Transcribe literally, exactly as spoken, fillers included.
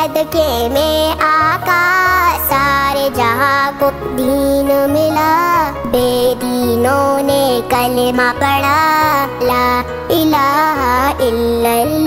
सदके में आका सारे जहां को दीन मिला। बेदीनों ने कलमा पढ़ा ला इलाहा इल्लल्लाह।